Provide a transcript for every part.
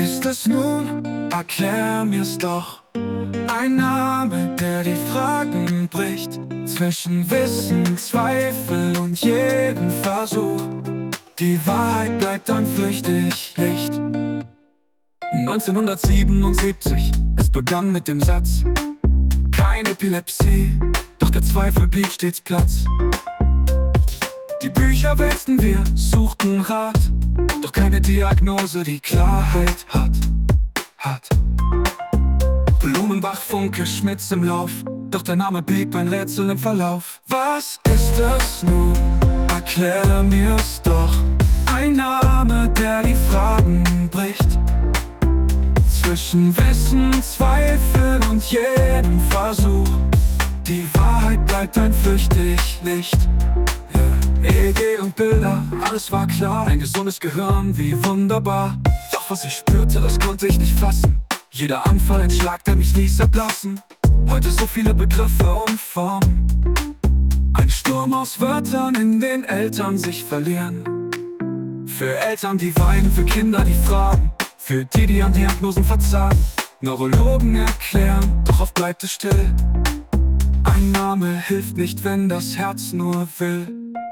ist es nun? Erklär mir's doch. Ein Name, der die Fragen bricht, zwischen Wissen, Zweifel und jedem Versuch. Die Wahrheit bleibt ein flüchtig Licht. 1977, es begann mit dem Satz: keine Epilepsie, doch der Zweifel blieb stets Platz. Die Bücher wälzten wir, suchten Rat, doch keine Diagnose, die Klarheit hat. Blumenbach, Funke, Schmitz im Lauf, doch der Name blieb ein Rätsel im Verlauf. Was ist es nun? Erklär mir's doch. Ein Name, der die Fragen bricht, zwischen Wissen, Zweifel und jedem Versuch. Die Wahrheit bleibt ein flüchtig Licht. EEG und Bilder, alles war klar. Ein gesundes Gehirn, wie wunderbar. Doch was ich spürte, das konnte ich nicht fassen. Jeder Anfall, ein Schlag, der mich ließ erblassen. Heute so viele Begriffe und Formen. Ein Sturm aus Wörtern, in den Eltern sich verlieren. Für Eltern, die weinen, für Kinder, die fragen, für die, die an Diagnosen verzagen. Neurologen erklären, doch oft bleibt es still. Ein Name hilft nicht, wenn das Herz nur will.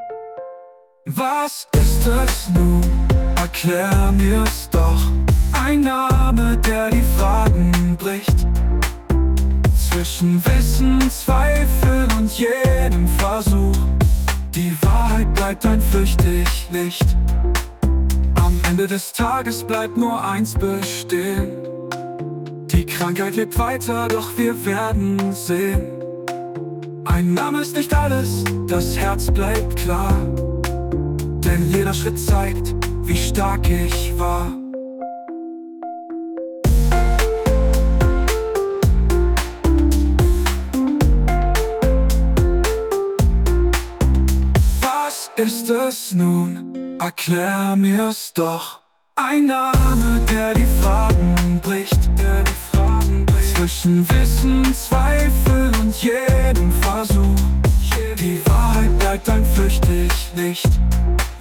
Was ist es nun? Erklär mir's doch. Ein Name, der die Fragen bricht, zwischen Wissen, Zweifel und jedem Versuch. Die Wahrheit bleibt ein flüchtig Licht. Am Ende des Tages bleibt nur eins bestehen: die Krankheit lebt weiter, doch wir werden sehen. Ein Name ist nicht alles, das Herz bleibt klar, denn jeder Schritt zeigt, wie stark ich war. Was ist es nun? Erklär mir's doch. Ein Name, der die Fragen bricht, zwischen Wissen, Zweifel und jedem Versuch. Die Wahrheit bleibt ein flüchtig Licht.